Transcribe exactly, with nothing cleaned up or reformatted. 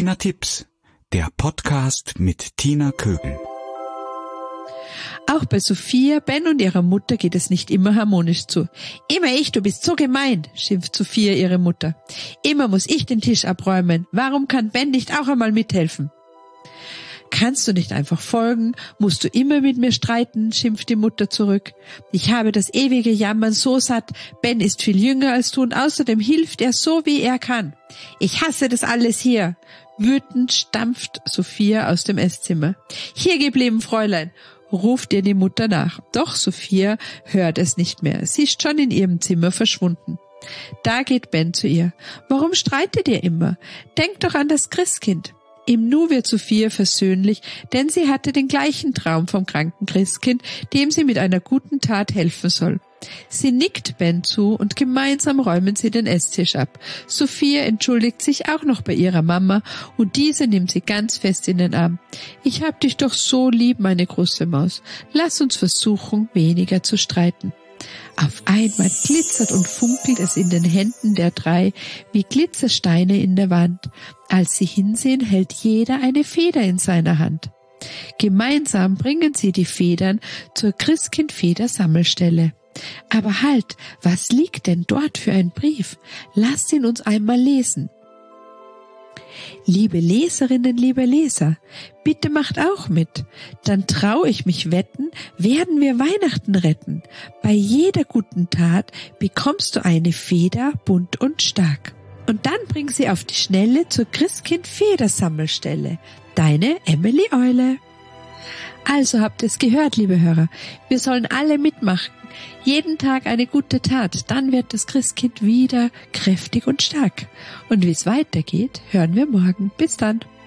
Tina Tipps, der Podcast mit Tina Kögel. Auch bei Sophia, Ben und ihrer Mutter geht es nicht immer harmonisch zu. Immer ich, du bist so gemein, schimpft Sophia ihre Mutter. Immer muss ich den Tisch abräumen. Warum kann Ben nicht auch einmal mithelfen? Kannst du nicht einfach folgen? Musst du immer mit mir streiten? Schimpft die Mutter zurück. Ich habe das ewige Jammern so satt. Ben ist viel jünger als du und außerdem hilft er so, wie er kann. Ich hasse das alles hier. Wütend stampft Sophia aus dem Esszimmer. Hier geblieben, Fräulein, ruft ihr die Mutter nach. Doch Sophia hört es nicht mehr. Sie ist schon in ihrem Zimmer verschwunden. Da geht Ben zu ihr. Warum streitet ihr immer? Denkt doch an das Christkind. Im Nu wird Sophia versöhnlich, denn sie hatte den gleichen Traum vom kranken Christkind, dem sie mit einer guten Tat helfen soll. Sie nickt Ben zu und gemeinsam räumen sie den Esstisch ab. Sophia entschuldigt sich auch noch bei ihrer Mama und diese nimmt sie ganz fest in den Arm. Ich hab dich doch so lieb, meine große Maus. Lass uns versuchen, weniger zu streiten. Auf einmal glitzert und funkelt es in den Händen der drei wie Glitzersteine in der Wand. Als sie hinsehen, hält jeder eine Feder in seiner Hand. Gemeinsam bringen sie die Federn zur Christkind-Feder-Sammelstelle. Aber halt, was liegt denn dort für ein Brief? Lasst ihn uns einmal lesen. Liebe Leserinnen, liebe Leser, bitte macht auch mit. Dann trau ich mich wetten, werden wir Weihnachten retten. Bei jeder guten Tat bekommst du eine Feder, bunt und stark. Und dann bring sie auf die Schnelle zur Christkind-Federsammelstelle. Deine Emily Eule. Also habt es gehört, liebe Hörer, wir sollen alle mitmachen. Jeden Tag eine gute Tat, dann wird das Christkind wieder kräftig und stark. Und wie es weitergeht, hören wir morgen. Bis dann.